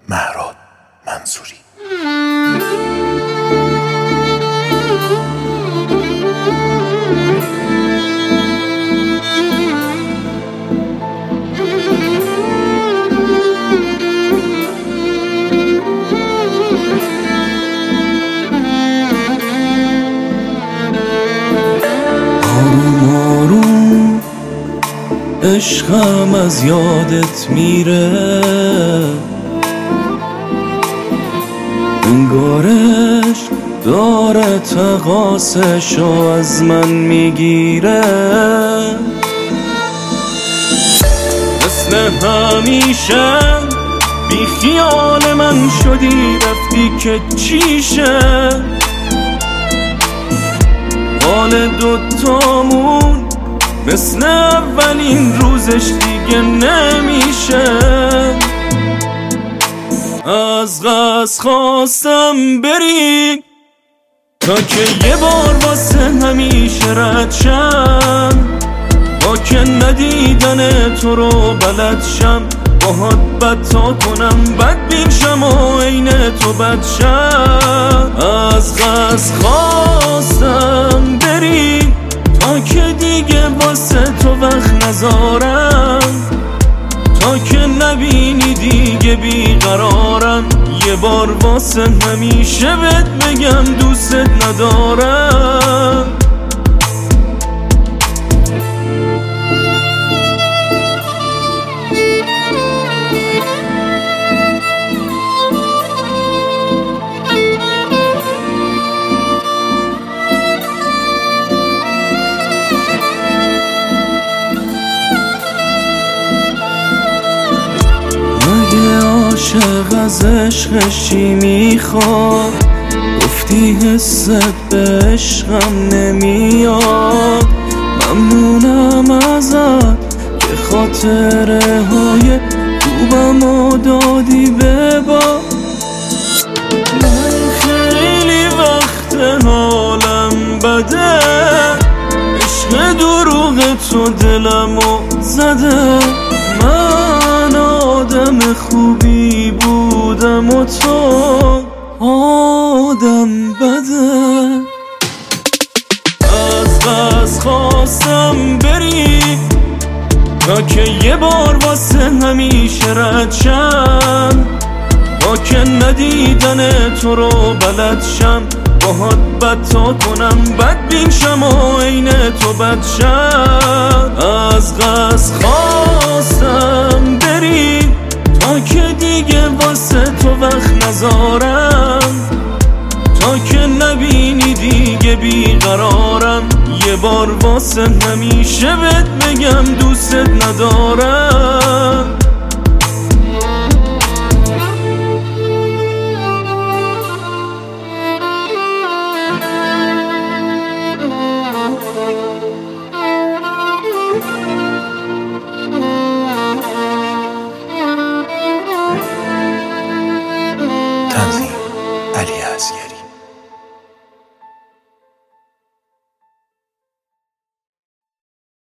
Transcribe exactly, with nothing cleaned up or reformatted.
مهراد منصوری. آروم آروم عشقم از یادت میره، انگارش داره تقاسشو از من میگیره. مثل همیشه بی خیال من شدی، رفتی که چیشه. حال دوتامون مثل اولین روزش دیگه نمیشه. از قصد خواستم بری تا که یه بار واسه همیشه رد شم، با که ندیدن تو رو بلد شم. باهات بد تا کنم بد بین شم و عین تو بد شم. از قصد خواستم بری تا که دیگه واسه تو وقت نذارم، تا که نبینی دیگه بیقرارم. یه بار واسه همیشه بهت بگم دوست ندارم. عاشق از عشقش چی میخواد؟ گفتی حست به عشقم نمیاد. ممنونم ازت که خاطره های خوبمو دادی به با. من خیلی وقت حالم بده، عشق دروغ تو دلمو زده. من آدم خوبی بودم و تو آدم بده. از قصد خواستم بری تا که یه بار واسه همیشه رد شم، با که ندیدن تو رو بلد شم. باهات بد تا کنم بد بین شم و عین تو بد شم. از قصد خواستم بری تا که دیگه واسه تو وقت نذارم، تا که نبینی دیگه بیقرارم. یه بار واسه همیشه بهت بگم دوست ندارم.